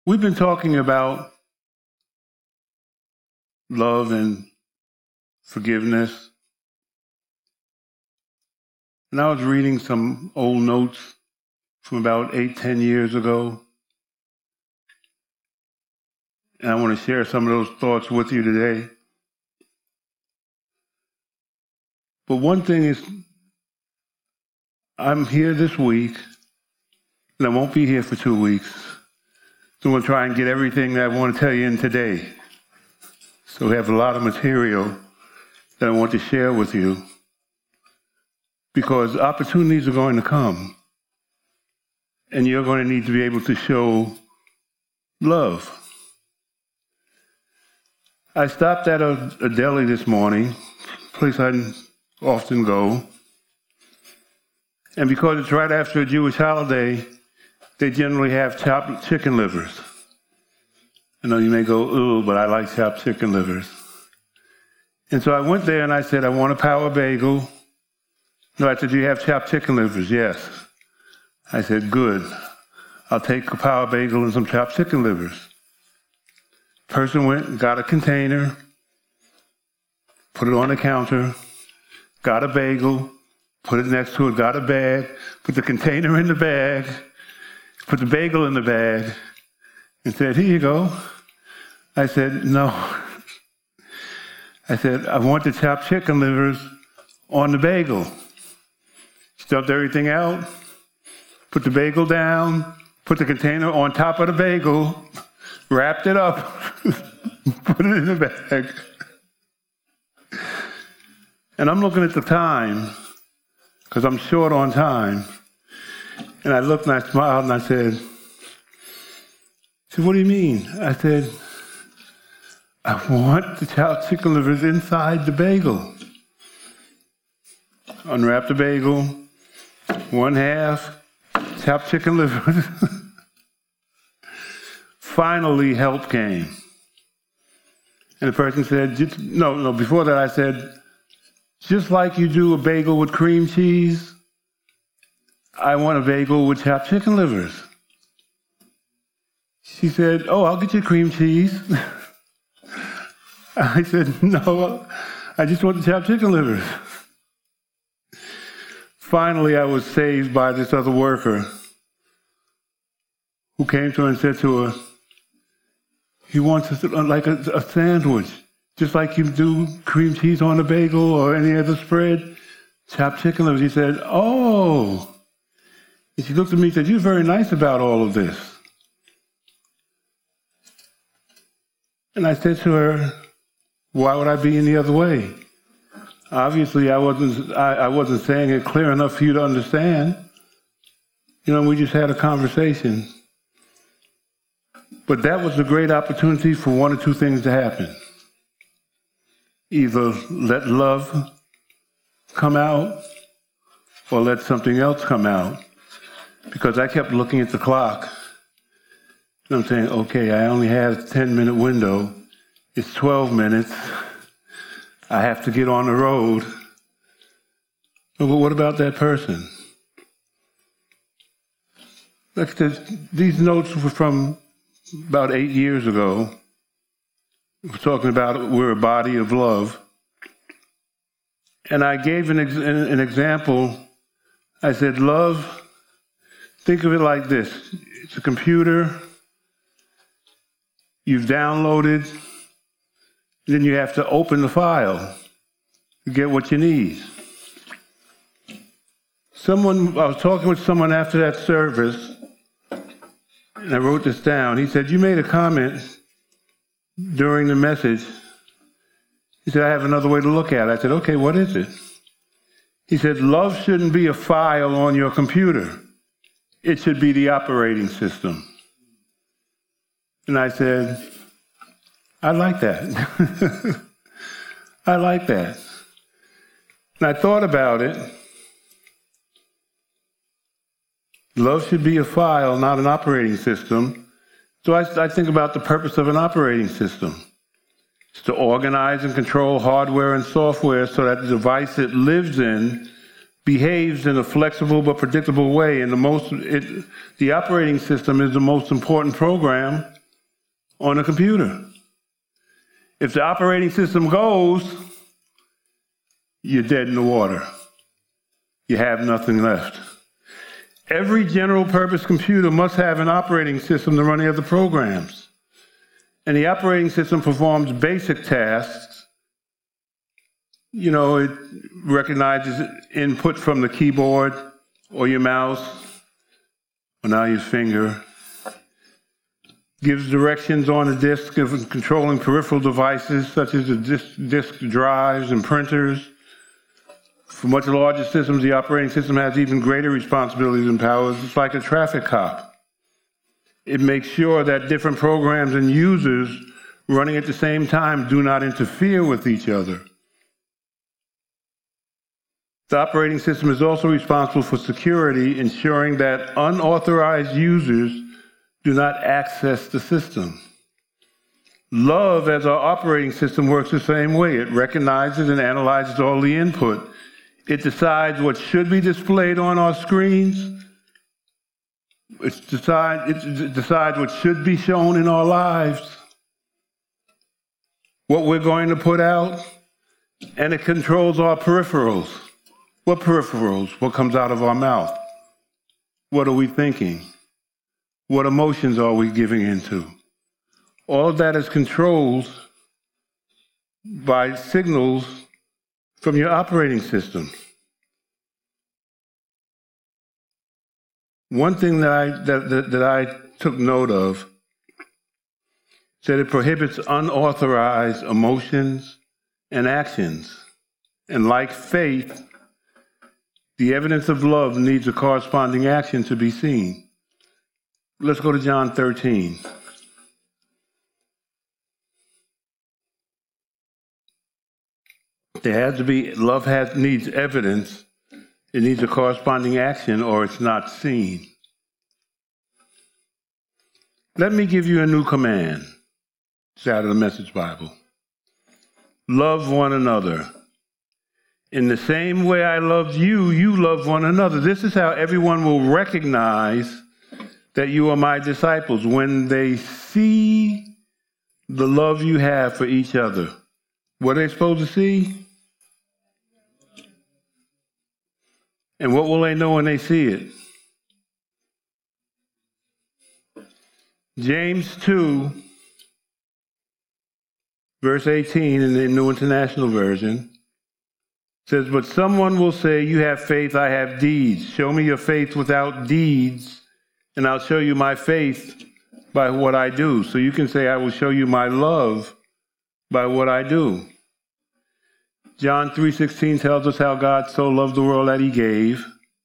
We've been talking about love and forgiveness. And I was reading some old notes from about 8-10 years ago. And I want to share some of those thoughts with you today. But one thing is, I'm here this week, and I won't be here for 2 weeks. So I'm going to try and get everything that I want to tell you in today. So we have a lot of material that I want to share with you, because opportunities are going to come, and you're going to need to be able to show love. I stopped at a deli this morning, a place I often go, and because it's right after a Jewish holiday, they generally have chopped chicken livers. I know you may go, ooh, but I like chopped chicken livers. And so I went there and I said, I want a power bagel. No, I said, do you have chopped chicken livers? Yes. I said, good. I'll take a power bagel and some chopped chicken livers. Person went and got a container, put it on the counter, got a bagel, put it next to it, got a bag, put the container in the bag, put the bagel in the bag, and said, here you go. I said, no. I said, I want the chopped chicken livers on the bagel. Stuffed everything out, put the bagel down, put the container on top of the bagel, wrapped it up, put it in the bag. And I'm looking at the time, because I'm short on time. And I looked and I smiled and I said, what do you mean? I said, I want the chopped chicken livers inside the bagel. Unwrap the bagel, one half, chopped chicken livers. Finally, help came. And the person said, no, before that I said, just like you do a bagel with cream cheese, I want a bagel with chopped chicken livers. She said, oh, I'll get you cream cheese. I said, no, I just want the chopped chicken livers. Finally, I was saved by this other worker who came to her and said to her, he wants like a sandwich, just like you do cream cheese on a bagel or any other spread, chopped chicken livers. He said, oh. And she looked at me and said, you're very nice about all of this. And I said to her, why would I be any other way? Obviously, I wasn't saying it clear enough for you to understand. We just had a conversation. But that was a great opportunity for one or two things to happen. Either let love come out or let something else come out. Because I kept looking at the clock. And I'm saying, okay, I only had a 10-minute window. It's 12 minutes. I have to get on the road. But what about that person? These notes were from about 8 years ago. We're talking about we're a body of love. And I gave an example. I said, love, think of it like this. It's a computer. You've downloaded. Then you have to open the file to get what you need. I was talking with someone after that service, and I wrote this down. He said, you made a comment during the message. He said, I have another way to look at it. I said, okay, what is it? He said, love shouldn't be a file on your computer. It should be the operating system. And I said, I like that. I like that. And I thought about it. Love should be a file, not an operating system. So I think about the purpose of an operating system. It's to organize and control hardware and software so that the device it lives in behaves in a flexible but predictable way. And the operating system is the most important program on a computer. If the operating system goes, you're dead in the water. You have nothing left. Every general purpose computer must have an operating system to run the other programs. And the operating system performs basic tasks. You know, it recognizes input from the keyboard or your mouse, or now your finger. Gives directions on the disk, controlling peripheral devices such as the disk drives and printers. For much larger systems, the operating system has even greater responsibilities and powers. It's like a traffic cop. It makes sure that different programs and users running at the same time do not interfere with each other. The operating system is also responsible for security, ensuring that unauthorized users do not access the system. Love, as our operating system, works the same way. It recognizes and analyzes all the input. It decides what should be displayed on our screens. It decides what should be shown in our lives, what we're going to put out, and it controls our peripherals. What peripherals? What comes out of our mouth? What are we thinking? What emotions are we giving into? All of that is controlled by signals from your operating system. One thing that I took note of said it prohibits unauthorized emotions and actions. And like faith, the evidence of love needs a corresponding action to be seen. Let's go to John 13. Needs evidence. It needs a corresponding action or it's not seen. Let me give you a new command. It's out of the Message Bible. Love one another. In the same way I loved you, you love one another. This is how everyone will recognize that you are my disciples, when they see the love you have for each other. What are they supposed to see? And what will they know when they see it? James 2, verse 18 in the New International Version says, but someone will say, you have faith, I have deeds. Show me your faith without deeds, and I'll show you my faith by what I do. So you can say, I will show you my love by what I do. John 3:16 tells us how God so loved the world that he gave.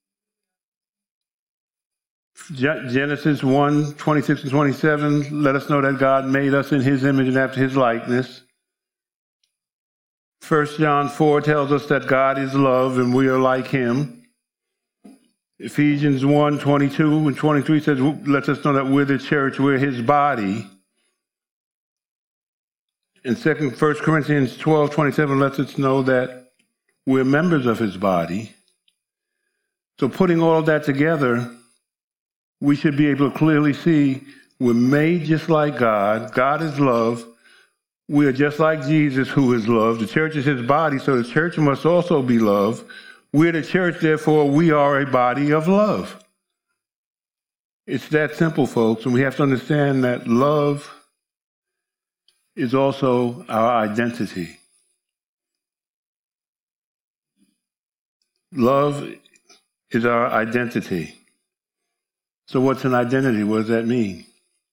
Genesis 1:26 and 27 let us know that God made us in his image and after his likeness. 1 John 4 tells us that God is love and we are like him. Ephesians 1:22 and 23 says, lets us know that we're the church, we're his body. And 1 Corinthians 12:27 lets us know that we're members of his body. So putting all of that together, we should be able to clearly see we're made just like God. God is love. We are just like Jesus, who is love. The church is his body, so the church must also be love. We're the church, therefore we are a body of love. It's that simple, folks, and we have to understand that love is also our identity. Love is our identity. So what's an identity? What does that mean?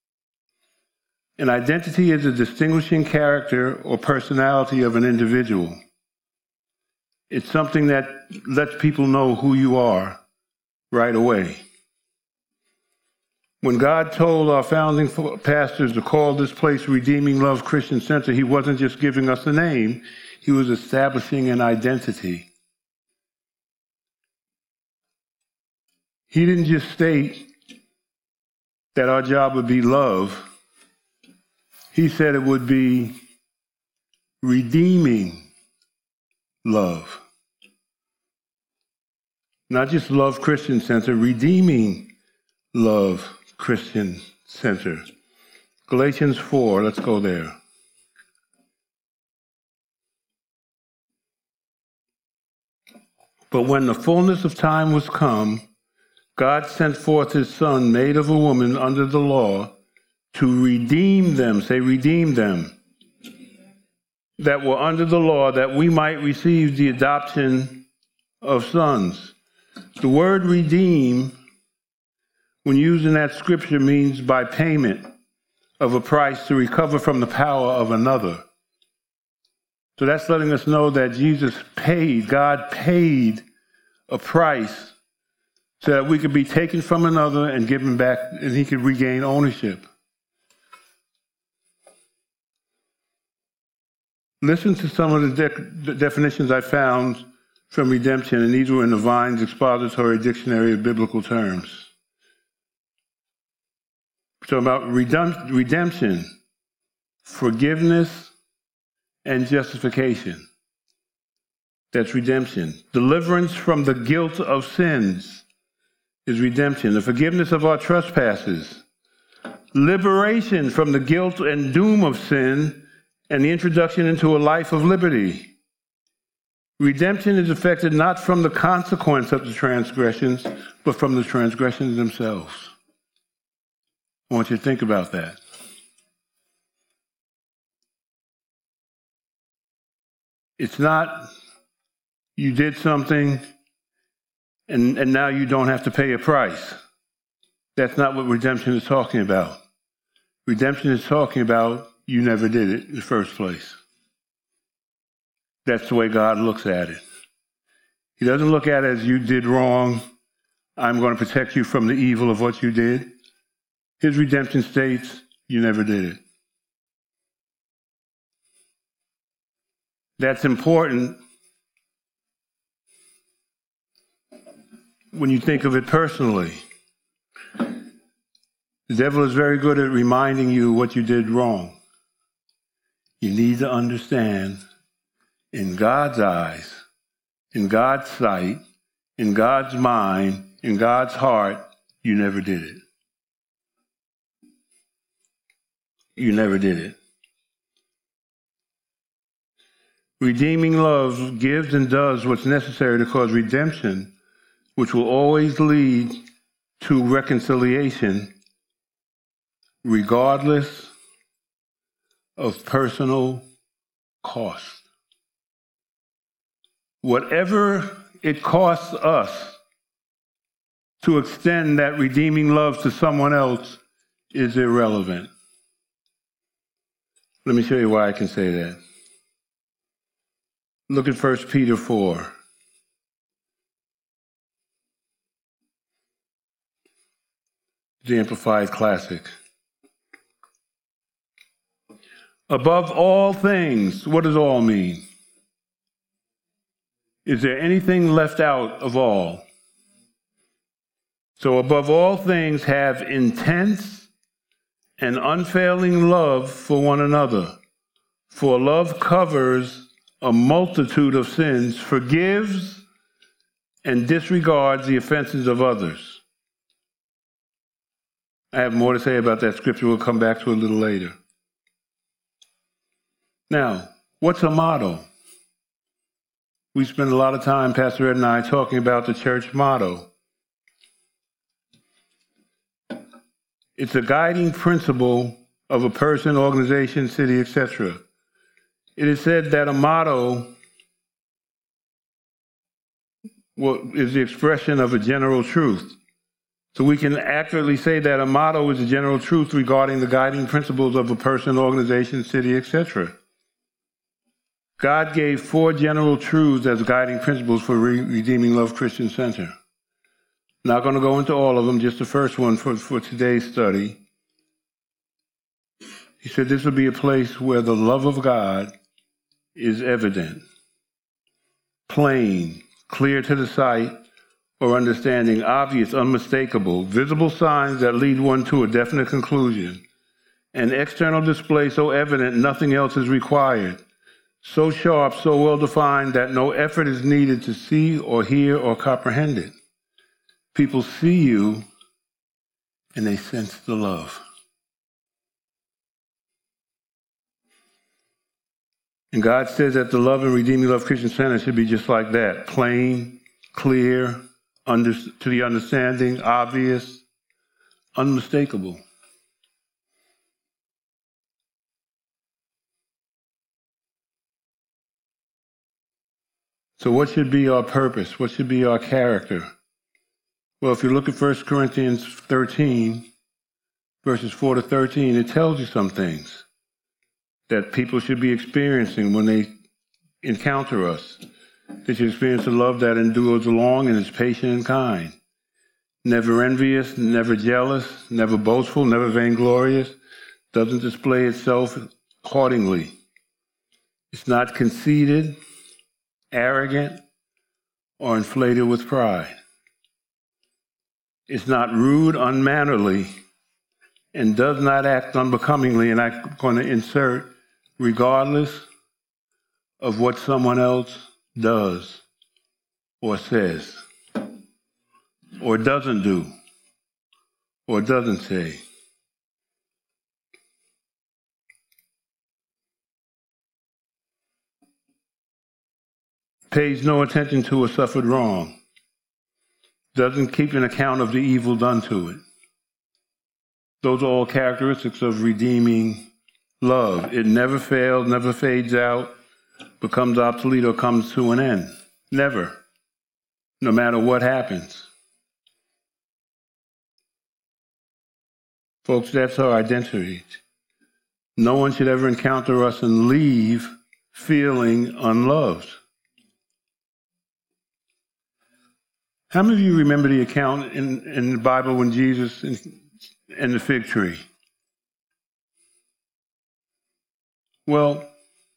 An identity is a distinguishing character or personality of an individual. It's something that lets people know who you are right away. When God told our founding pastors to call this place Redeeming Love Christian Center, he wasn't just giving us a name, he was establishing an identity. He didn't just state that our job would be love. He said it would be redeeming love. Not just Love Christian Center, redeeming love Christian Center. Galatians 4, let's go there. But when the fullness of time was come, God sent forth his Son, made of a woman under the law, to redeem them, say redeem them, that were under the law, that we might receive the adoption of sons. The word redeem, when used in that scripture, means by payment of a price to recover from the power of another. So that's letting us know that Jesus paid, God paid a price so that we could be taken from another and given back, and he could regain ownership. Listen to some of the definitions I found from redemption, and these were in the Vine's Expository Dictionary of Biblical Terms. So about redemption, forgiveness, and justification. That's redemption. Deliverance from the guilt of sins is redemption. The forgiveness of our trespasses. Liberation from the guilt and doom of sin and the introduction into a life of liberty. Redemption is effected not from the consequence of the transgressions, but from the transgressions themselves. I want you to think about that. It's not you did something and now you don't have to pay a price. That's not what redemption is talking about. Redemption is talking about you never did it in the first place. That's the way God looks at it. He doesn't look at it as you did wrong, I'm going to protect you from the evil of what you did. His redemption states, you never did it. That's important when you think of it personally. The devil is very good at reminding you what you did wrong. You need to understand, in God's eyes, in God's sight, in God's mind, in God's heart, you never did it. You never did it. Redeeming love gives and does what's necessary to cause redemption, which will always lead to reconciliation, regardless of personal cost. Whatever it costs us to extend that redeeming love to someone else is irrelevant. Let me show you why I can say that. Look at 1 Peter 4. The Amplified Classic. Above all things, what does all mean? Is there anything left out of all? So above all things, have intense and unfailing love for one another. For love covers a multitude of sins, forgives and disregards the offenses of others. I have more to say about that scripture. We'll come back to it a little later. Now, what's a motto? We spend a lot of time, Pastor Ed and I, talking about the church motto. It's a guiding principle of a person, organization, city, etc. It is said that a motto is the expression of a general truth. So we can accurately say that a motto is a general truth regarding the guiding principles of a person, organization, city, etc. God gave 4 general truths as guiding principles for Redeeming Love Christian Center. Not going to go into all of them, just the first one for today's study. He said this would be a place where the love of God is evident, plain, clear to the sight or understanding, obvious, unmistakable, visible signs that lead one to a definite conclusion, an external display so evident nothing else is required, so sharp, so well defined that no effort is needed to see or hear or comprehend it. People see you and they sense the love. And God says that the Love and Redeeming Love Christian Center should be just like that, plain, clear, to the understanding, obvious, unmistakable. So what should be our purpose? What should be our character? Well, if you look at 1 Corinthians 13, verses 4 to 13, it tells you some things that people should be experiencing when they encounter us. They should experience a love that endures long and is patient and kind, never envious, never jealous, never boastful, never vainglorious, doesn't display itself haughtingly. It's not conceited, arrogant, or inflated with pride. It's not rude, unmannerly, and does not act unbecomingly, and I'm going to insert, regardless of what someone else does or says or doesn't do or doesn't say. Pays no attention to a suffered wrong. Doesn't keep an account of the evil done to it. Those are all characteristics of redeeming love. It never fails, never fades out, becomes obsolete, or comes to an end. Never. No matter what happens. Folks, that's our identity. No one should ever encounter us and leave feeling unloved. How many of you remember the account in the Bible when Jesus and the fig tree? Well,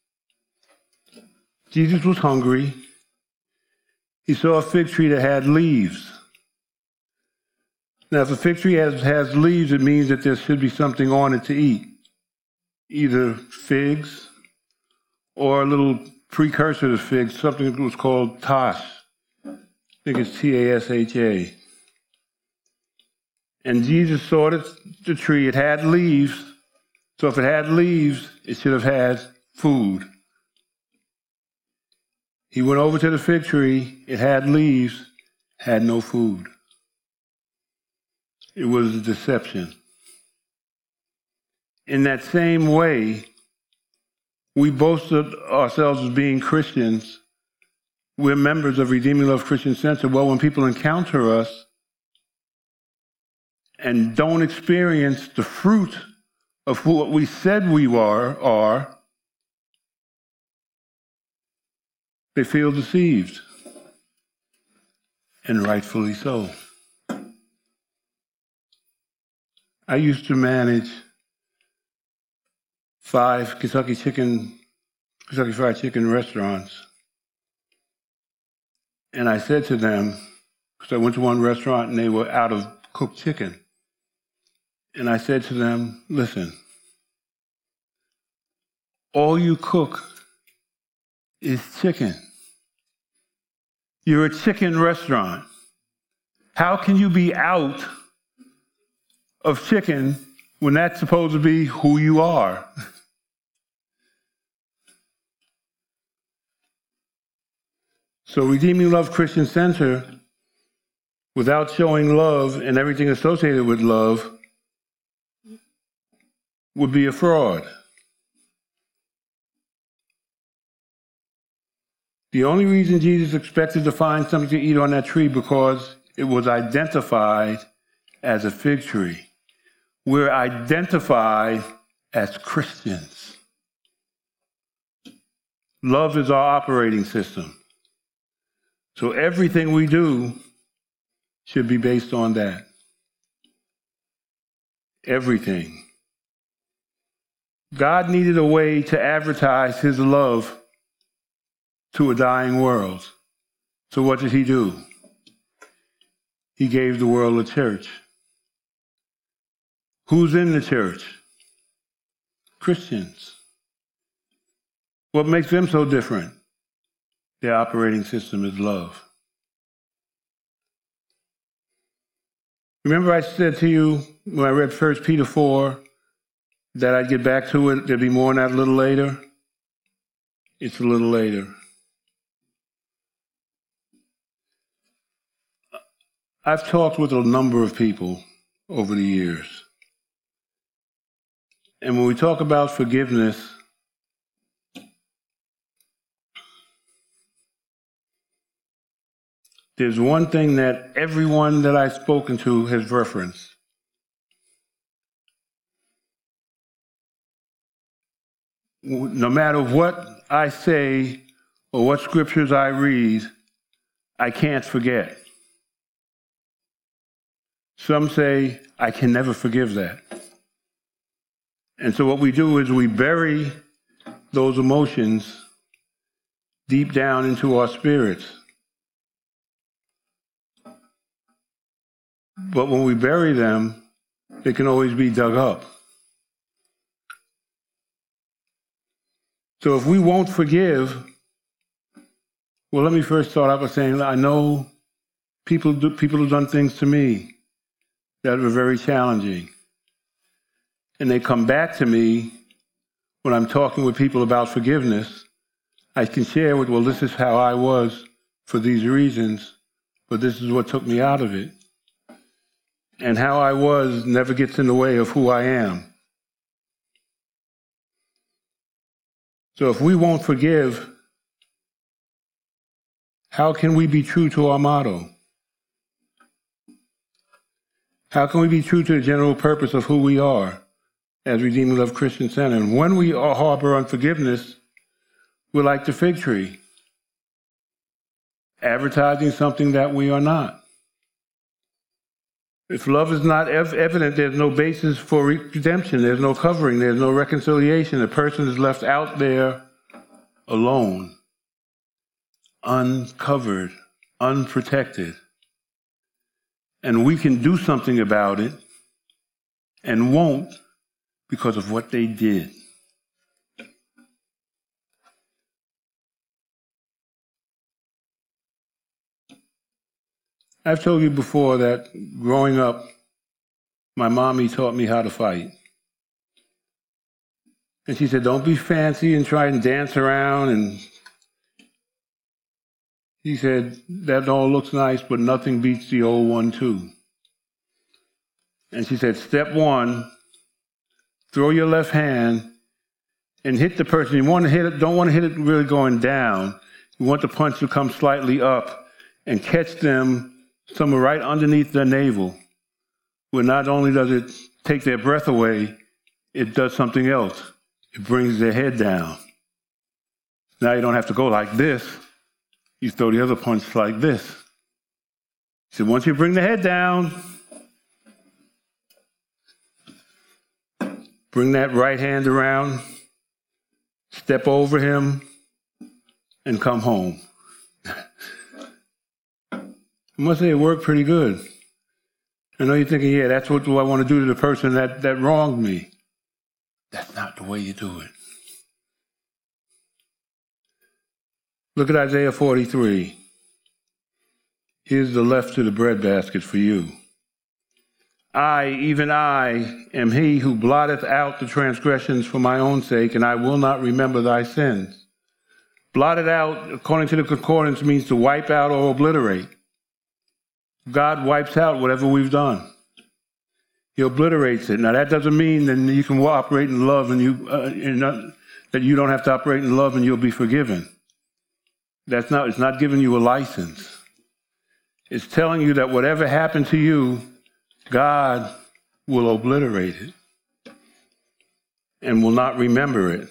Jesus was hungry. He saw a fig tree that had leaves. Now, if a fig tree has leaves, it means that there should be something on it to eat. Either figs or a little precursor to figs, something that was called tash. I think it's Tasha. And Jesus saw the tree. It had leaves. So if it had leaves, it should have had food. He went over to the fig tree. It had leaves, had no food. It was a deception. In that same way, we boasted ourselves as being Christians. We're members of Redeeming Love Christian Center. Well, when people encounter us and don't experience the fruit of what we said we are, they feel deceived, and rightfully so. I used to manage 5 Kentucky Fried Chicken restaurants. And I said to them, because I went to one restaurant and they were out of cooked chicken. And I said to them, listen, all you cook is chicken. You're a chicken restaurant. How can you be out of chicken when that's supposed to be who you are? So Redeeming Love Christian Center, without showing love and everything associated with love, would be a fraud. The only reason Jesus expected to find something to eat on that tree because it was identified as a fig tree. We're identified as Christians. Love is our operating system. So everything we do should be based on that. Everything. God needed a way to advertise his love to a dying world. So what did he do? He gave the world a church. Who's in the church? Christians. What makes them so different? Their operating system is love. Remember I said to you when I read 1 Peter 4 that I'd get back to it, there'd be more on that a little later? It's a little later. I've talked with a number of people over the years. And when we talk about forgiveness, there's one thing that everyone that I've spoken to has referenced. No matter what I say or what scriptures I read, I can't forget. Some say, I can never forgive that. And so what we do is we bury those emotions deep down into our spirits. But when we bury them, they can always be dug up. So if we won't forgive, well, let me first start out by saying I know people have done things to me that were very challenging. And they come back to me when I'm talking with people about forgiveness. I can share with, well, this is how I was for these reasons, but this is what took me out of it. And how I was never gets in the way of who I am. So if we won't forgive, how can we be true to our motto? How can we be true to the general purpose of who we are as Redeeming Love Christian Center? And when we harbor unforgiveness, we're like the fig tree, advertising something that we are not. If love is not evident, there's no basis for redemption. There's no covering. There's no reconciliation. The person is left out there alone, uncovered, unprotected. And we can do something about it and won't because of what they did. I've told you before that growing up, my mommy taught me how to fight. And she said, don't be fancy and try and dance around. And she said, that all looks nice, but nothing beats the old 1-2. And she said, step one, throw your left hand and hit the person. You want to hit it, don't want to hit it really going down. You want the punch to come slightly up and catch them somewhere right underneath their navel, where not only does it take their breath away, it does something else. It brings their head down. Now you don't have to go like this. You throw the other punch like this. So once you bring the head down, bring that right hand around, step over him, and come home. I must say it worked pretty good. I know you're thinking, yeah, that's what do I want to do to the person that wronged me. That's not the way you do it. Look at Isaiah 43. Here's the left to the breadbasket for you. I, even I, am he who blotteth out the transgressions for my own sake, and I will not remember thy sins. Blotted out, according to the concordance, means to wipe out or obliterate. God wipes out whatever we've done. He obliterates it. Now, that doesn't mean that you can operate in love and that you don't have to operate in love and you'll be forgiven. It's not giving you a license. It's telling you that whatever happened to you, God will obliterate it and will not remember it.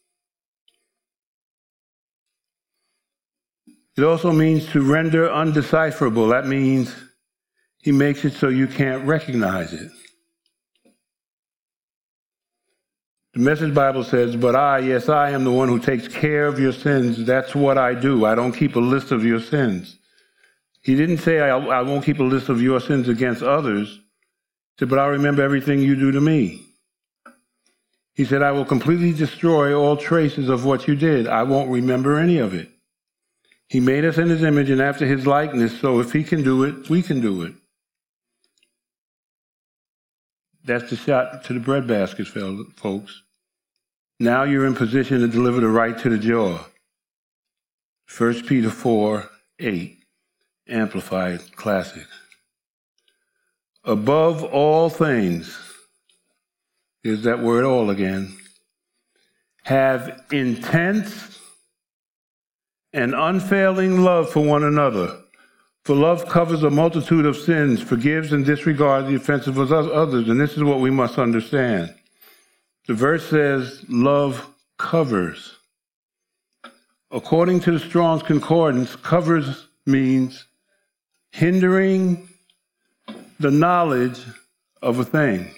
It also means to render undecipherable. That means he makes it so you can't recognize it. The Message Bible says, but I am the one who takes care of your sins. That's what I do. I don't keep a list of your sins. He didn't say I won't keep a list of your sins against others. He said, but I'll remember everything you do to me. He said, I will completely destroy all traces of what you did. I won't remember any of it. He made us in his image and after his likeness, so if he can do it, we can do it. That's the shot to the breadbasket, folks. Now you're in position to deliver the right to the jaw. 1 Peter 4:8, Amplified Classic. Above all things, here's that word all again, have intense and unfailing love for one another. For love covers a multitude of sins, forgives and disregards the offenses of others. And this is what we must understand. The verse says, love covers. According to the Strong's Concordance, covers means hindering the knowledge of a thing.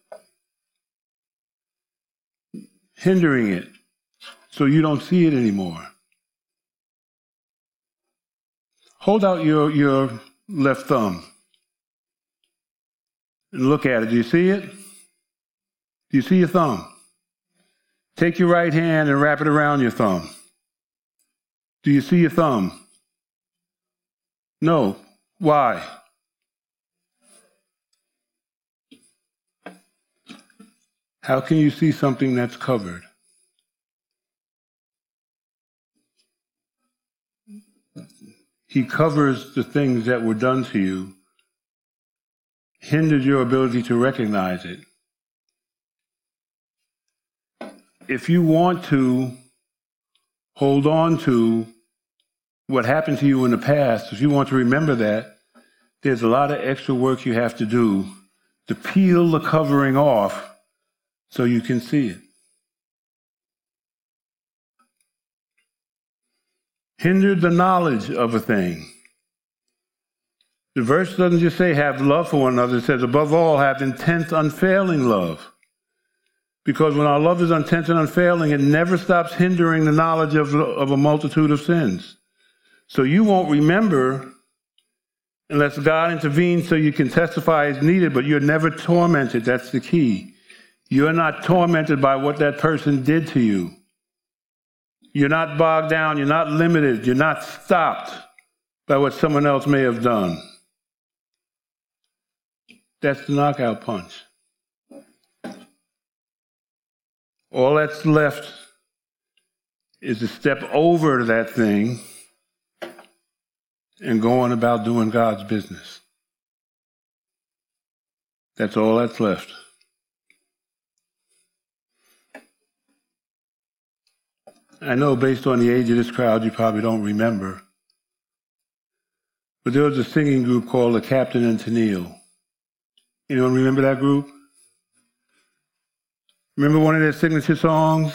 Hindering it so you don't see it anymore. Hold out your left thumb and look at it. Do you see it? Do you see your thumb? Take your right hand and wrap it around your thumb. Do you see your thumb? No. Why? How can you see something that's covered? He covers the things that were done to you, hinders your ability to recognize it. If you want to hold on to what happened to you in the past, if you want to remember that, there's a lot of extra work you have to do to peel the covering off so you can see it. Hinder the knowledge of a thing. The verse doesn't just say have love for one another. It says above all have intense, unfailing love. Because when our love is intense and unfailing, it never stops hindering the knowledge of a multitude of sins. So you won't remember unless God intervenes so you can testify as needed, but you're never tormented. That's the key. You're not tormented by what that person did to you. You're not bogged down. You're not limited. You're not stopped by what someone else may have done. That's the knockout punch. All that's left is to step over that thing and go on about doing God's business. That's all that's left. I know based on the age of this crowd, you probably don't remember. But there was a singing group called the Captain and Tennille. Anyone remember that group? Remember one of their signature songs?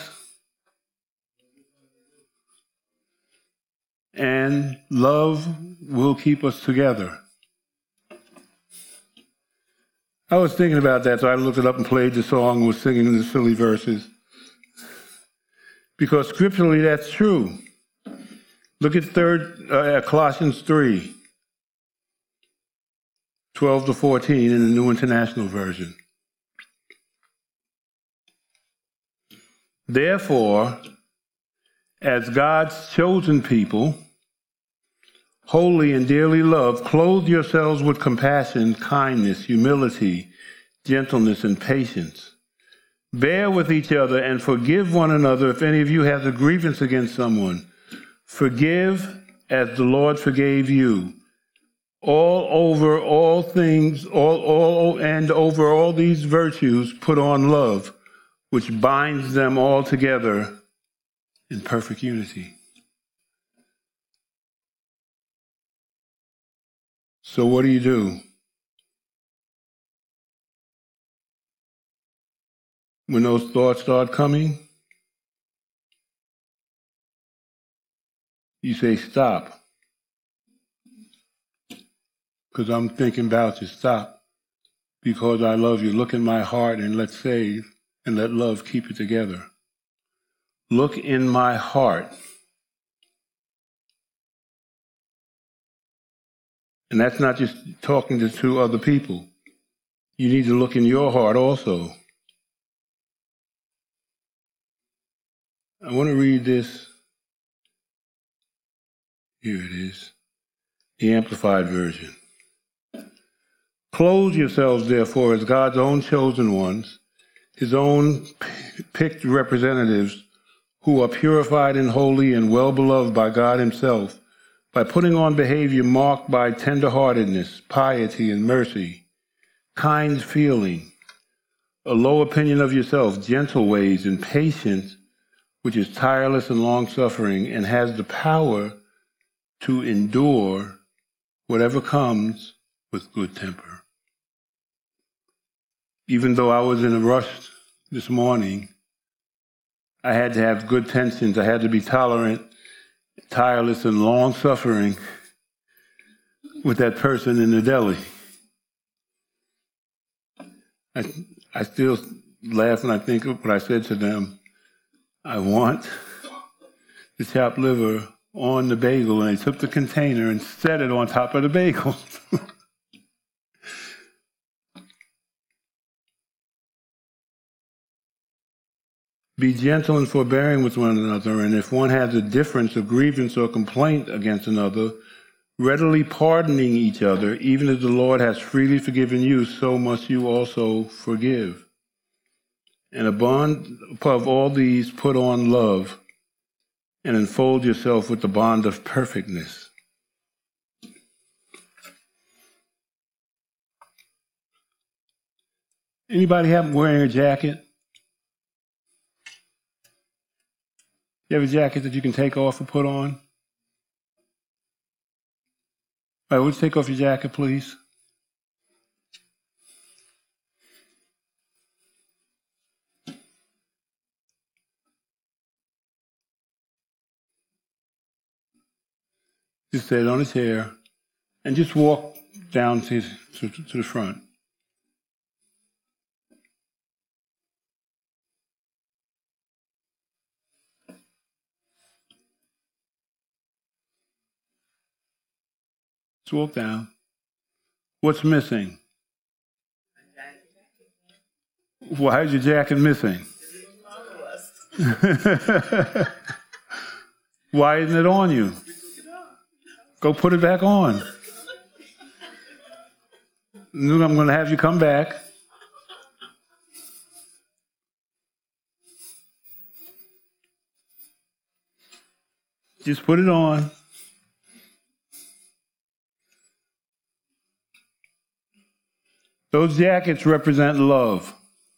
And love will keep us together. I was thinking about that, so I looked it up and played the song and was singing the silly verses. Because scripturally, that's true. Look at Colossians 3, 12 to 14 in the New International Version. Therefore, as God's chosen people, holy and dearly loved, clothe yourselves with compassion, kindness, humility, gentleness, and patience. Bear with each other and forgive one another if any of you has a grievance against someone. Forgive as the Lord forgave you. Over all these virtues, put on love, which binds them all together in perfect unity. So what do? When those thoughts start coming, you say, stop. Because I'm thinking about you. Stop. Because I love you. Look in my heart and let's save and let love keep it together. Look in my heart. And that's not just talking to two other people. You need to look in your heart also. I want to read this. Here it is. The Amplified Version. Clothe yourselves, therefore, as God's own chosen ones, his own picked representatives, who are purified and holy and well-beloved by God himself, by putting on behavior marked by tender-heartedness, piety, and mercy, kind feeling, a low opinion of yourself, gentle ways, and patience, which is tireless and long-suffering, and has the power to endure whatever comes with good temper. Even though I was in a rush this morning, I had to have good tensions. I had to be tolerant, tireless, and long-suffering with that person in the deli. I still laugh when I think of what I said to them. I want the chopped liver on the bagel, and they took the container and set it on top of the bagel. Be gentle and forbearing with one another, and if one has a difference, a grievance, or complaint against another, readily pardoning each other, even as the Lord has freely forgiven you, so must you also forgive. And above all these, put on love, and enfold yourself with the bond of perfectness. Anybody wearing a jacket? You have a jacket that you can take off and put on? All right, would you take off your jacket, please? Just set it on a chair and just walk down to the front. Just walk down. What's missing? Why is your jacket missing? Why isn't it on you? Go put it back on. Then I'm going to have you come back. Just put it on. Those jackets represent love.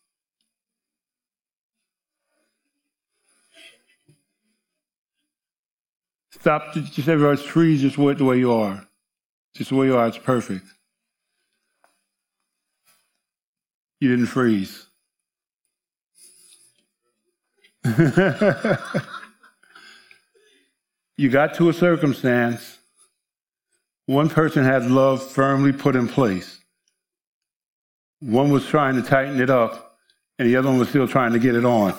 Stop, just everybody's free, just the way you are. Just the way you are, it's perfect. You didn't freeze. You got to a circumstance. One person had love firmly put in place. One was trying to tighten it up, and the other one was still trying to get it on.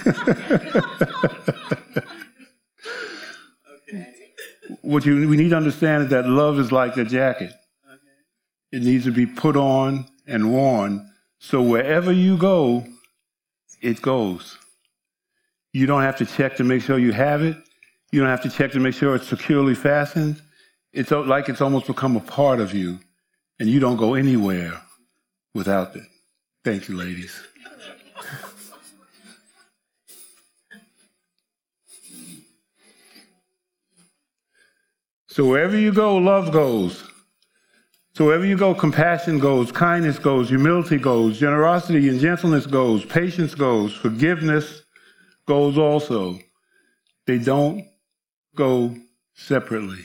What we need to understand is that love is like a jacket. It needs to be put on and worn, so wherever you go, it goes. You don't have to check to make sure you have it. You don't have to check to make sure it's securely fastened. It's like it's almost become a part of you, and you don't go anywhere without it. Thank you, ladies. So wherever you go, love goes. So wherever you go, compassion goes, kindness goes, humility goes, generosity and gentleness goes, patience goes, forgiveness goes also. They don't go separately.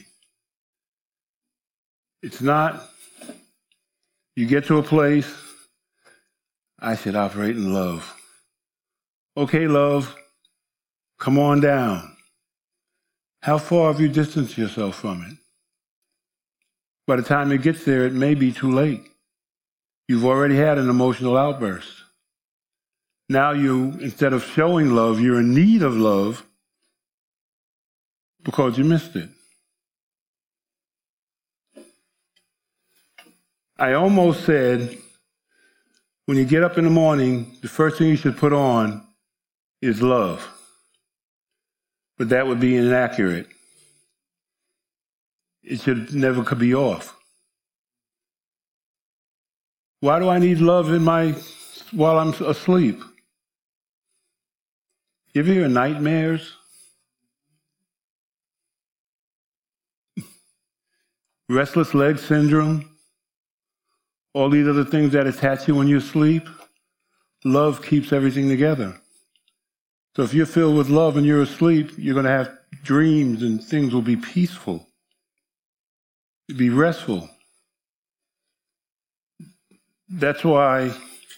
It's not, you get to a place, I should operate in love. Okay, love, come on down. How far have you distanced yourself from it? By the time it gets there, it may be too late. You've already had an emotional outburst. Now you, instead of showing love, you're in need of love because you missed it. I almost said, when you get up in the morning, the first thing you should put on is love. But that would be inaccurate. It should never could be off. Why do I need love while I'm asleep? You ever hear of nightmares? Restless leg syndrome? All these other things that attach you when you sleep? Love keeps everything together. So if you're filled with love and you're asleep, you're going to have dreams and things will be peaceful. You'll be restful. That's why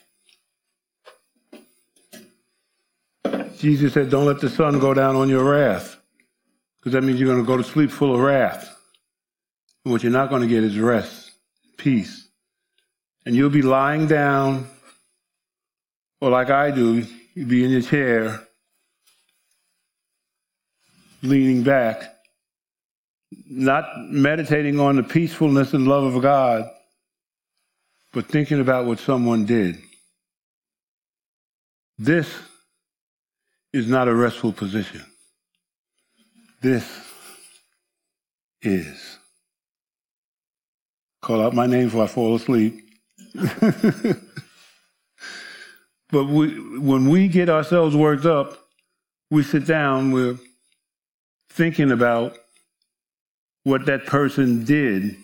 Jesus said, don't let the sun go down on your wrath, because that means you're going to go to sleep full of wrath. And what you're not going to get is rest, peace. And you'll be lying down, or like I do, you'll be in your chair, leaning back, not meditating on the peacefulness and love of God, but thinking about what someone did. This is not a restful position. This is. Call out my name before I fall asleep. But when we get ourselves worked up, we sit down, we're thinking about what that person did.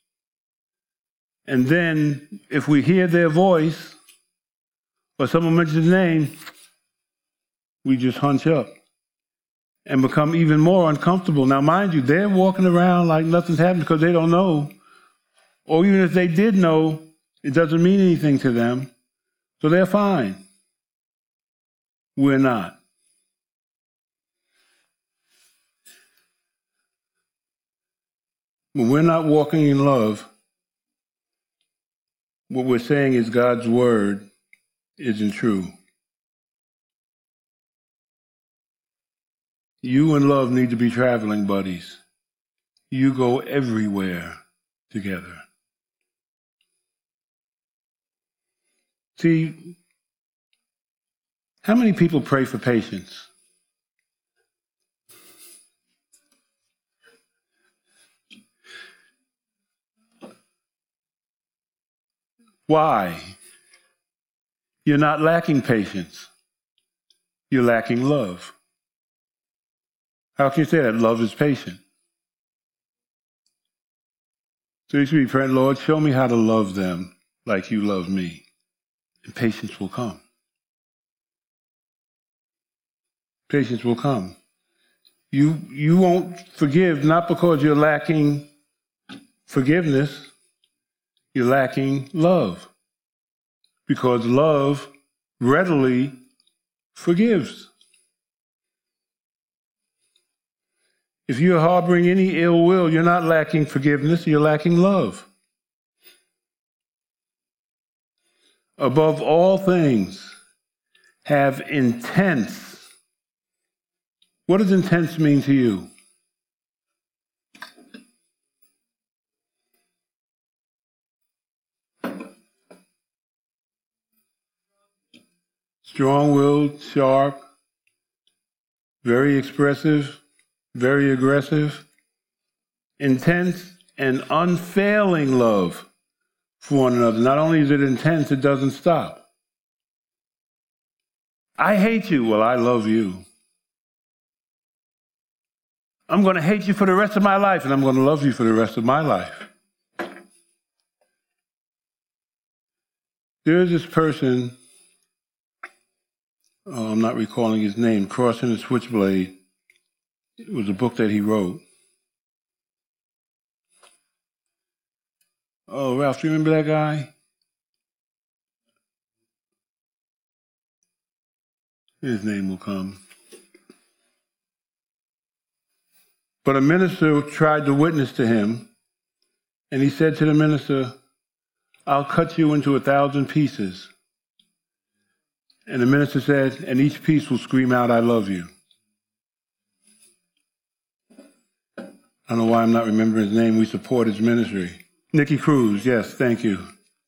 And then if we hear their voice or someone mentions his name, we just hunch up and become even more uncomfortable. Now, mind you, they're walking around like nothing's happened because they don't know. Or even if they did know, it doesn't mean anything to them. So they're fine. We're not. When we're not walking in love, what we're saying is God's word isn't true. You and love need to be traveling buddies. You go everywhere together. See, how many people pray for patience? Why? You're not lacking patience. You're lacking love. How can you say that? Love is patient. So you should be praying, Lord, show me how to love them like you love me. And patience will come. Patience will come. You won't forgive, not because you're lacking forgiveness, you're lacking love. Because love readily forgives. If you're harboring any ill will, you're not lacking forgiveness, you're lacking love. Above all things, have intense. What does intense mean to you? Strong-willed, sharp, very expressive, very aggressive, intense and unfailing love for one another. Not only is it intense, it doesn't stop. I hate you. Well, I love you. I'm going to hate you for the rest of my life, and I'm going to love you for the rest of my life. There's this person, I'm not recalling his name, Crossing the Switchblade. It was a book that he wrote. Oh, Ralph, do you remember that guy? His name will come. But a minister tried to witness to him, and he said to the minister, I'll cut you into 1,000 pieces. And the minister said, and each piece will scream out, I love you. I don't know why I'm not remembering his name. We support his ministry. Nicky Cruz, yes, thank you.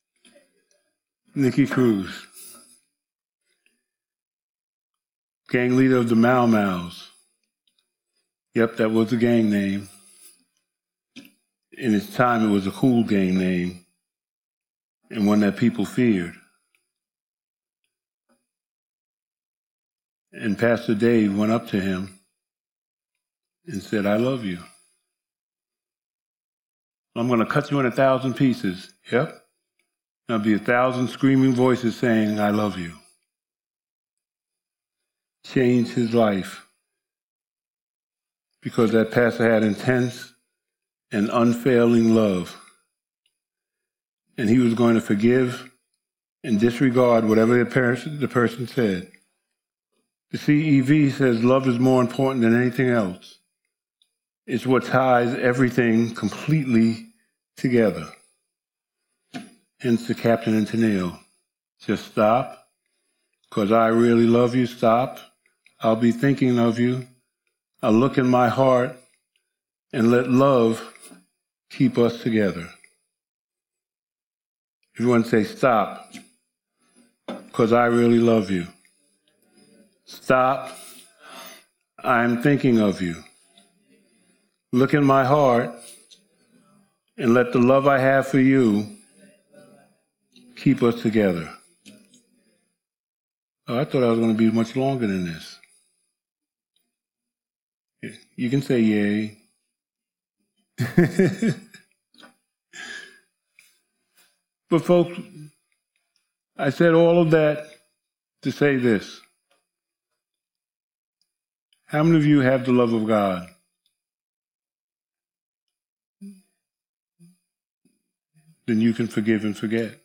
Nicky Cruz. Gang leader of the Mau Maus. Yep, that was the gang name. In its time, it was a cool gang name, and one that people feared. And Pastor Dave went up to him and said, I love you. I'm going to cut you in 1,000 pieces. Yep. There'll be 1,000 screaming voices saying, I love you. Changed his life because that pastor had intense and unfailing love. And he was going to forgive and disregard whatever the person said. The CEV says love is more important than anything else. It's what ties everything completely together. Hence the captain and Tennille. Just stop, because I really love you. Stop. I'll be thinking of you. I'll look in my heart and let love keep us together. Everyone say stop, because I really love you. Stop. I'm thinking of you. Look in my heart and let the love I have for you keep us together. Oh, I thought I was going to be much longer than this. You can say yay. But folks, I said all of that to say this. How many of you have the love of God? Then you can forgive and forget.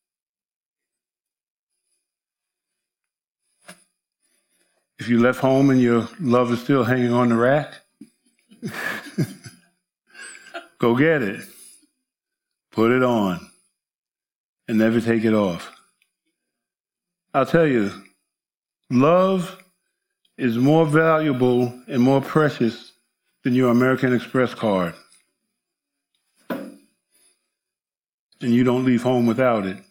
If you left home and your love is still hanging on the rack, go get it. Put it on. And never take it off. I'll tell you, love is more valuable and more precious than your American Express card. And you don't leave home without it.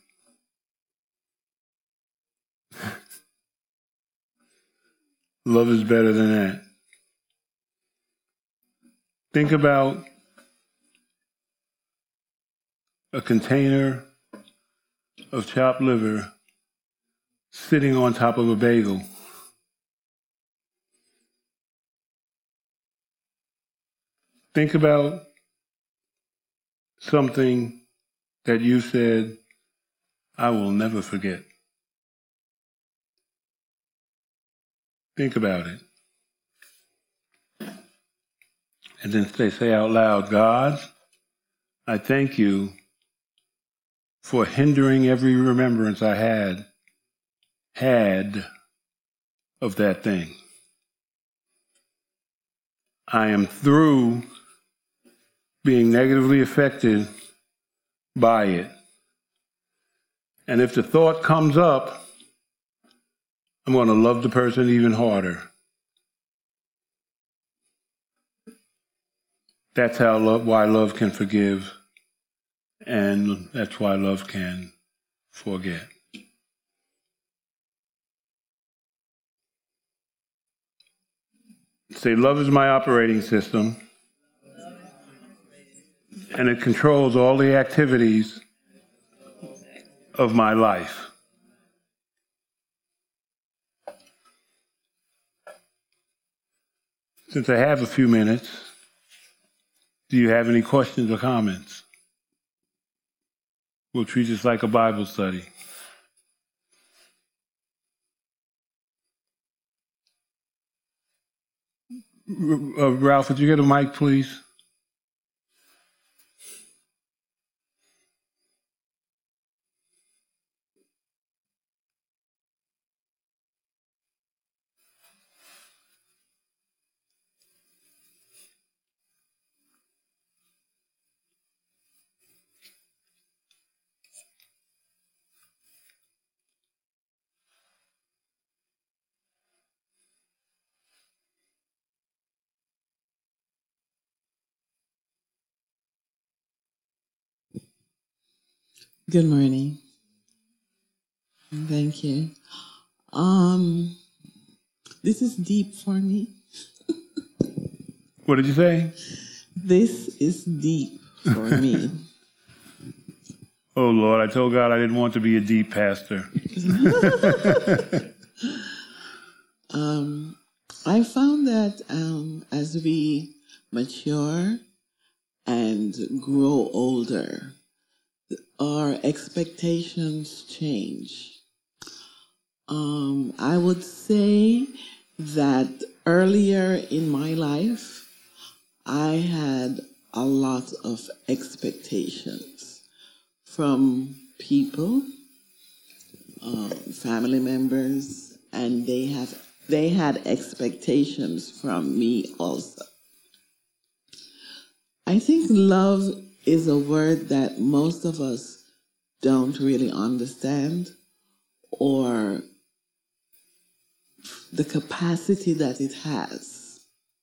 Love is better than that. Think about a container of chopped liver sitting on top of a bagel. Think about something that you said, I will never forget. Think about it. And then say out loud, God, I thank you for hindering every remembrance I had of that thing. I am through being negatively affected by it. And if the thought comes up, I'm going to love the person even harder. That's why love can forgive, and that's why love can forget. Say, love is my operating system, and it controls all the activities of my life. Since I have a few minutes, do you have any questions or comments? We'll treat this like a Bible study. Ralph, would you get a mic, please? Good morning. Thank you. This is deep for me. What did you say? This is deep for me. Oh, Lord, I told God I didn't want to be a deep pastor. I found that as we mature and grow older, our expectations change. I would say that earlier in my life, I had a lot of expectations from people, family members, and they had expectations from me also. I think love is a word that most of us don't really understand, or the capacity that it has.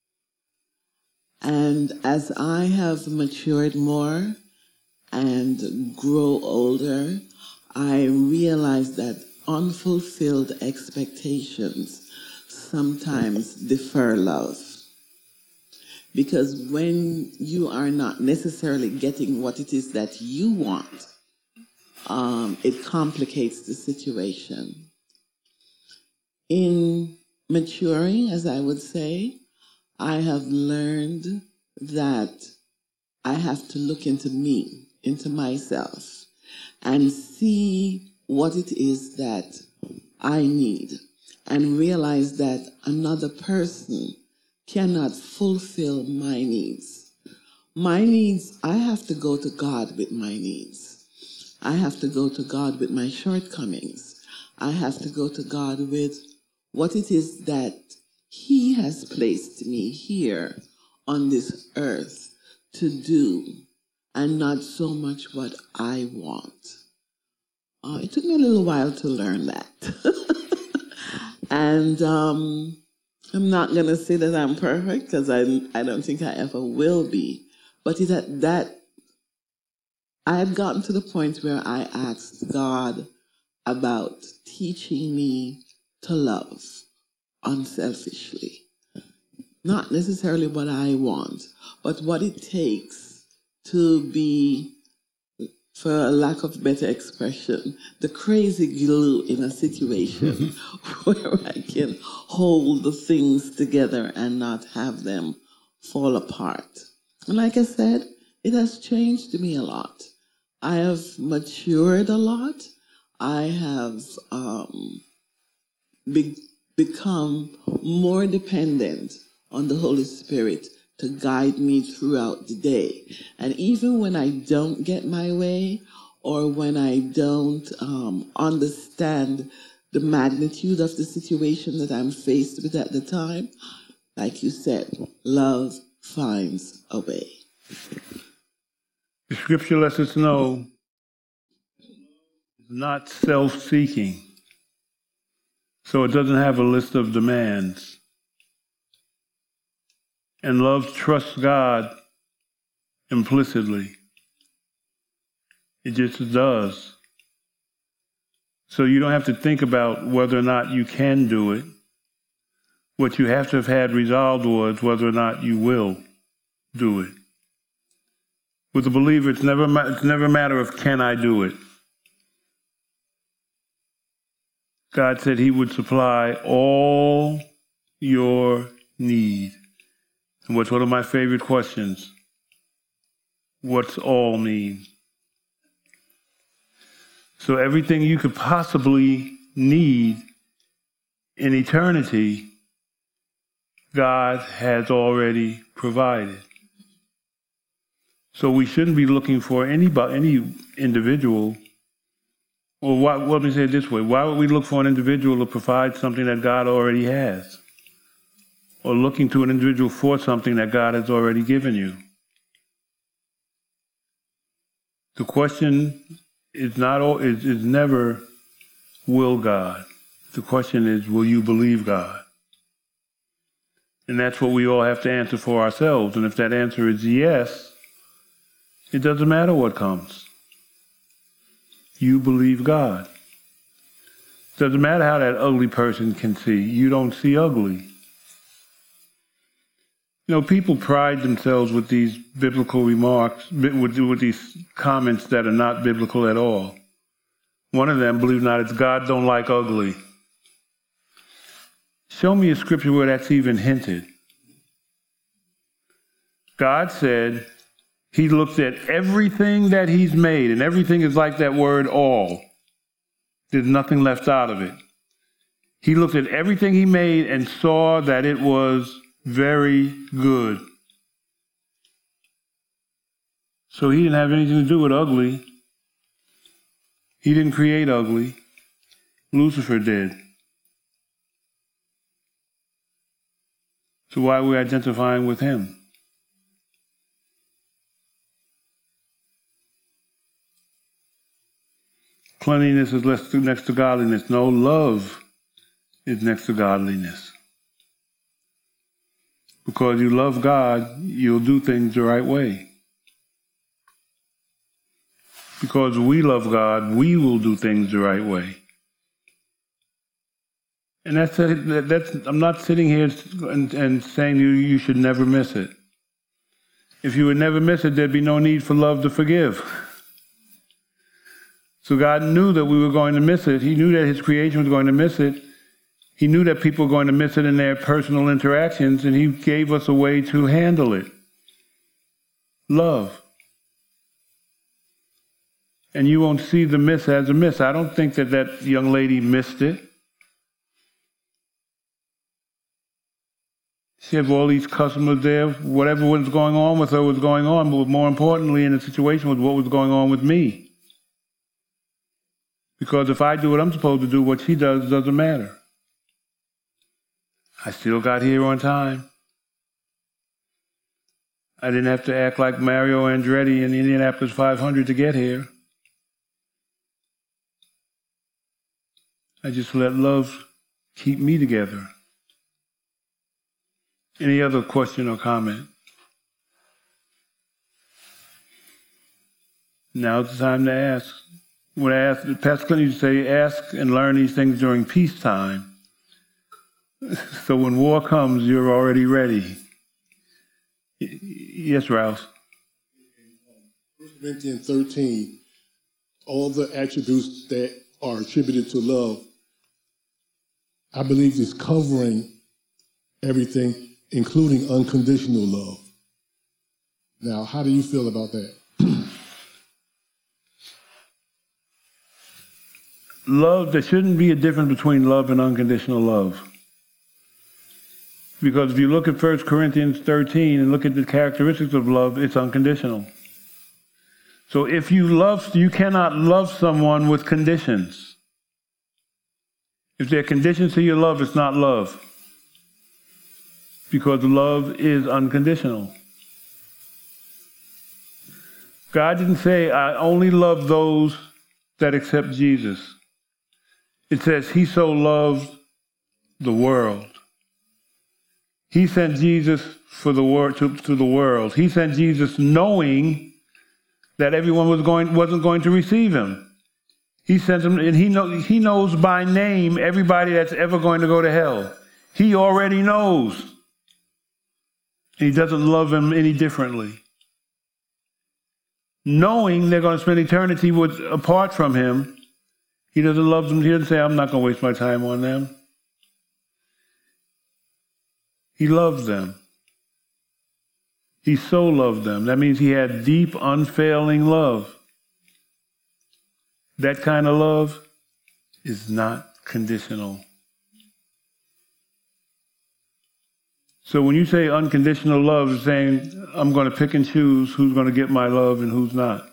And as I have matured more and grow older, I realize that unfulfilled expectations sometimes defer love. Because when you are not necessarily getting what it is that you want, it complicates the situation. In maturing, as I would say, I have learned that I have to look into me, into myself, and see what it is that I need, and realize that another person cannot fulfill my needs. My needs, I have to go to God with my needs. I have to go to God with my shortcomings. I have to go to God with what it is that He has placed me here on this earth to do, and not so much what I want. It took me a little while to learn that. And I'm not going to say that I'm perfect, because I don't think I ever will be. But I had gotten to the point where I asked God about teaching me to love unselfishly. Not necessarily what I want, but what it takes to be, for a lack of better expression, the crazy glue in a situation where I can hold the things together and not have them fall apart. And like I said, it has changed me a lot. I have matured a lot. I have become more dependent on the Holy Spirit to guide me throughout the day. And even when I don't get my way, or when I don't understand the magnitude of the situation that I'm faced with at the time, like you said, love finds a way. The scripture lets us know it's not self-seeking. So it doesn't have a list of demands. And love trusts God implicitly. It just does. So you don't have to think about whether or not you can do it. What you have to have had resolved was whether or not you will do it. With a believer, it's never a matter of can I do it. God said He would supply all your need. And what's one of my favorite questions? What's all mean? So everything you could possibly need in eternity, God has already provided. So we shouldn't be looking for any individual. Or let me say it this way. Why would we look for an individual to provide something that God already has? Or looking to an individual for something that God has already given you? The question is never, will God? The question is, will you believe God? And that's what we all have to answer for ourselves. And if that answer is yes, it doesn't matter what comes. You believe God. It doesn't matter how that ugly person can see. You don't see ugly. You know, people pride themselves with these biblical remarks, with these comments that are not biblical at all. One of them, believe it or not, is God don't like ugly. Show me a scripture where that's even hinted. God said he looked at everything that he's made, and everything is like that word all. There's nothing left out of it. He looked at everything he made and saw that it was very good. So he didn't have anything to do with ugly. He didn't create ugly. Lucifer did. So why are we identifying with him? Cleanliness is next to godliness. No, love is next to godliness. Because you love God, you'll do things the right way. Because we love God, we will do things the right way. And that's I'm not sitting here and saying you should never miss it. If you would never miss it, there'd be no need for love to forgive. So God knew that we were going to miss it. He knew that his creation was going to miss it. He knew that people were going to miss it in their personal interactions, and he gave us a way to handle it. Love. And you won't see the miss as a miss. I don't think that young lady missed it. She had all these customers there. Whatever was going on with her was going on, but more importantly in the situation was what was going on with me. Because if I do what I'm supposed to do, what she does doesn't matter. I still got here on time. I didn't have to act like Mario Andretti in the Indianapolis 500 to get here. I just let love keep me together. Any other question or comment? Now's the time to ask. When I asked, Pastor Clinton used to say, ask and learn these things during peacetime. So when war comes, you're already ready. Yes, Ralph? 1 Corinthians 13, all the attributes that are attributed to love, I believe is covering everything, including unconditional love. Now, how do you feel about that? Love, there shouldn't be a difference between love and unconditional love. Because if you look at 1 Corinthians 13 and look at the characteristics of love, it's unconditional. So if you cannot love someone with conditions. If there are conditions to your love, it's not love. Because love is unconditional. God didn't say, I only love those that accept Jesus. It says he so loved the world. He sent Jesus for the world to the world. He sent Jesus knowing that everyone wasn't going to receive him. He sent him, and he knows by name everybody that's ever going to go to hell. He already knows. And he doesn't love them any differently. Knowing they're going to spend eternity apart from him, he doesn't love them. He doesn't say, I'm not going to waste my time on them. He loves them. He so loved them. That means he had deep, unfailing love. That kind of love is not conditional. So when you say unconditional love, it's saying, I'm going to pick and choose who's going to get my love and who's not.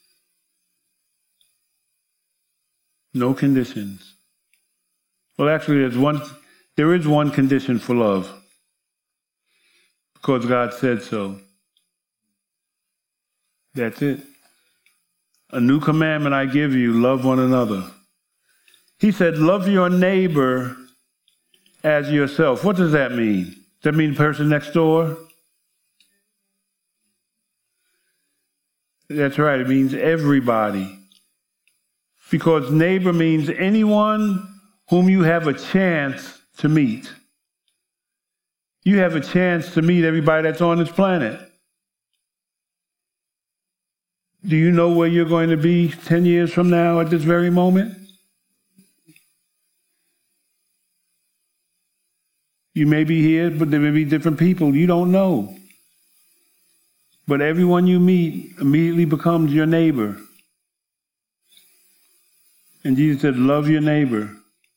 No conditions. Well, actually, there is one condition for love. Because God said so. That's it. A new commandment I give you, love one another. He said, love your neighbor as yourself. What does that mean? Does that mean the person next door? That's right, it means everybody. Because neighbor means anyone whom you have a chance to meet. You have a chance to meet everybody that's on this planet. Do you know where you're going to be 10 years from now at this very moment? You may be here, but there may be different people. You don't know. But everyone you meet immediately becomes your neighbor. And Jesus said, love your neighbor.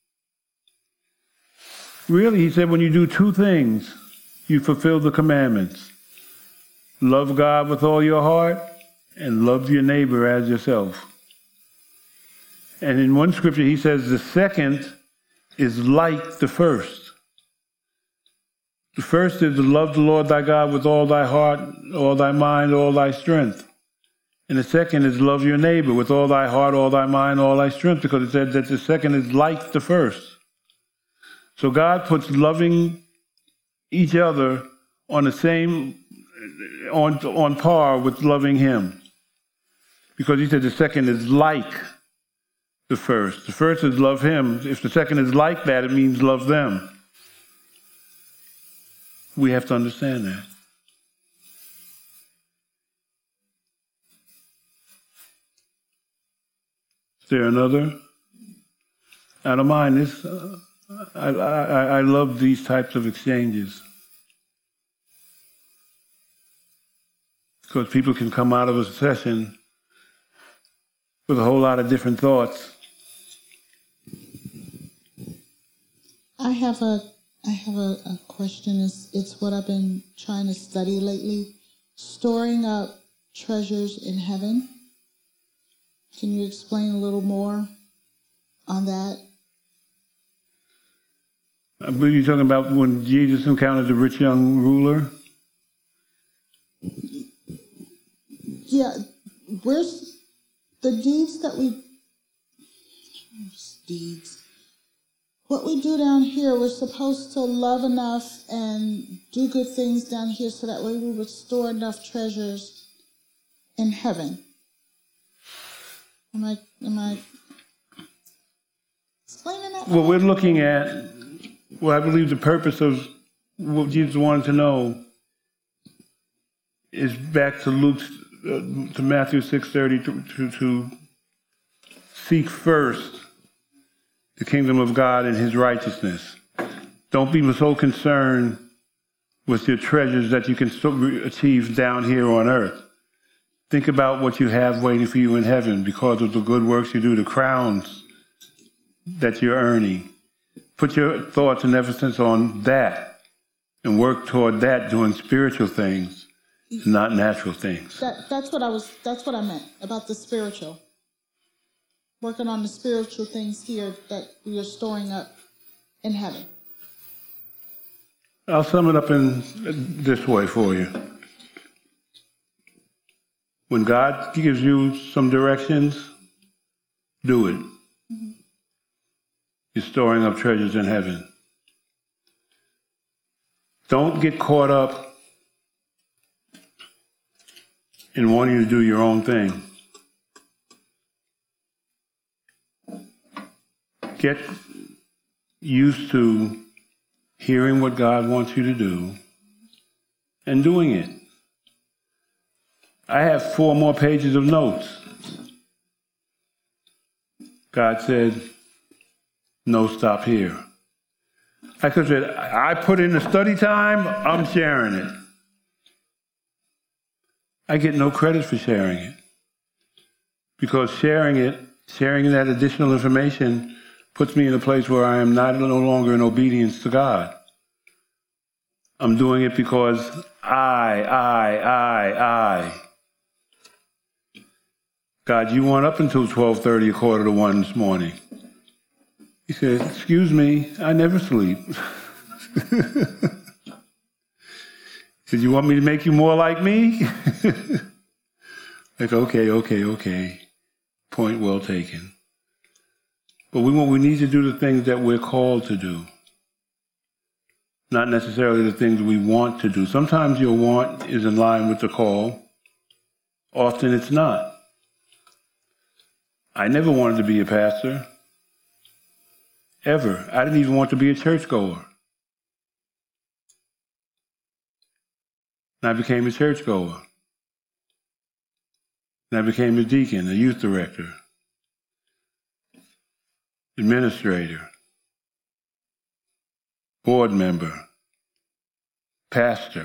Really, he said, when you do two things, you fulfill the commandments. Love God with all your heart and love your neighbor as yourself. And in one scripture, he says the second is like the first. The first is to love the Lord thy God with all thy heart, all thy mind, all thy strength. And the second is love your neighbor with all thy heart, all thy mind, all thy strength, because it said that the second is like the first. So God puts loving each other on the same, on par with loving him. Because he said the second is like the first. The first is love him. If the second is like that, it means love them. We have to understand that. Is there another? I don't mind this. I love these types of exchanges. Because people can come out of a session with a whole lot of different thoughts. I have a question. It's what I've been trying to study lately. Storing up treasures in heaven. Can you explain a little more on that? I believe you're talking about when Jesus encountered the rich young ruler. Yeah, where's the deeds that what we do down here, we're supposed to love enough and do good things down here so that way we would store enough treasures in heaven. Am I explaining that? What we're looking at, I believe the purpose of what Jesus wanted to know is back to to Matthew 6:30 to seek first the kingdom of God and his righteousness. Don't be so concerned with your treasures that you can achieve down here on earth. Think about what you have waiting for you in heaven because of the good works you do, the crowns that you're earning. Put your thoughts and emphasis on that and work toward that, doing spiritual things, not natural things. That's what I meant about the spiritual. Working on the spiritual things here that we are storing up in heaven. I'll sum it up in this way for you. When God gives you some directions, do it. Mm-hmm. You're storing up treasures in heaven. Don't get caught up in wanting to do your own thing. Get used to hearing what God wants you to do and doing it. I have 4 more pages of notes. God said, no, stop here. I could have said, I put in the study time, I'm sharing it. I get no credit for sharing it. Because sharing that additional information puts me in a place where I am no longer in obedience to God. I'm doing it because I. God, you weren't up until 12:30, 1:45 this morning. He said, excuse me, I never sleep. He said, you want me to make you more like me? Like, okay. Point well taken. But we need to do the things that we're called to do. Not necessarily the things we want to do. Sometimes your want is in line with the call. Often it's not. I never wanted to be a pastor. Ever. I didn't even want to be a churchgoer. And I became a churchgoer. And I became a deacon, a youth director, administrator, board member, pastor.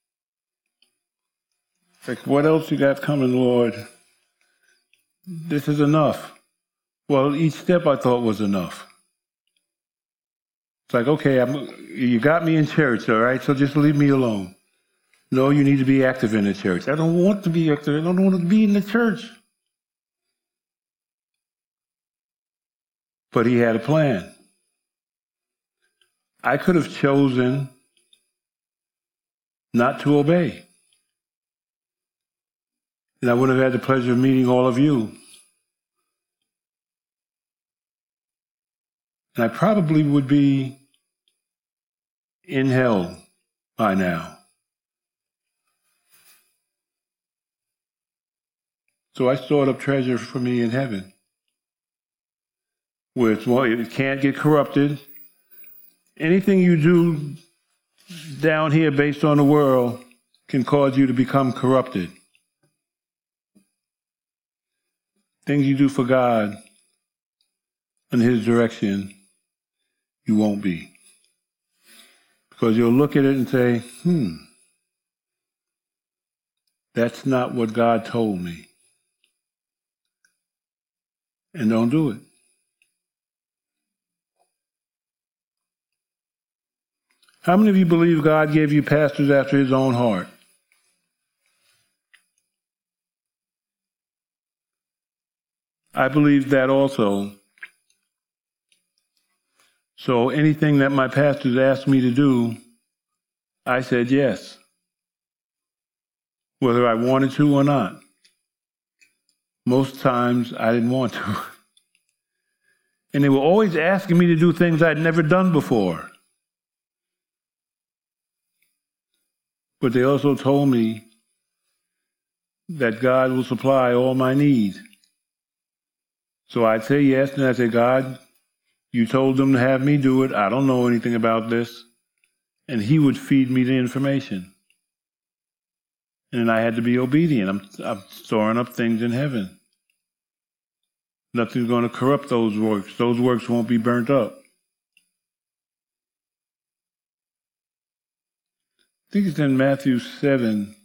It's like, what else you got coming, Lord? This is enough. Well, each step I thought was enough. It's like, okay, you got me in church, all right, so just leave me alone. No, you need to be active in the church. I don't want to be active. I don't want to be in the church. But he had a plan. I could have chosen not to obey. And I would have had the pleasure of meeting all of you. And I probably would be in hell by now. So I stored up treasure for me in heaven, where it can't get corrupted. Anything you do down here based on the world can cause you to become corrupted. Things you do for God in His direction, you won't be. Because you'll look at it and say, that's not what God told me. And don't do it. How many of you believe God gave you pastors after His own heart? I believe that also. So anything that my pastors asked me to do, I said yes, whether I wanted to or not. Most times I didn't want to. And they were always asking me to do things I'd never done before. But they also told me that God will supply all my needs. So I'd say yes, and I'd say, God, you told them to have me do it. I don't know anything about this. And He would feed me the information. And I had to be obedient. I'm storing up things in heaven. Nothing's going to corrupt those works. Those works won't be burnt up. I think it's in Matthew 7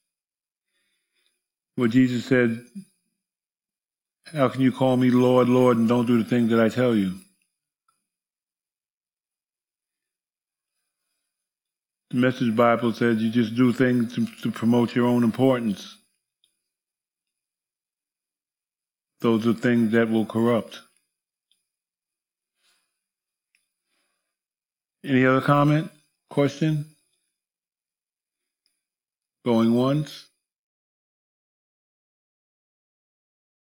where Jesus said, how can you call me Lord, Lord, and don't do the things that I tell you? The Message Bible says you just do things to promote your own importance. Those are things that will corrupt. Any other comment? Question? Going once?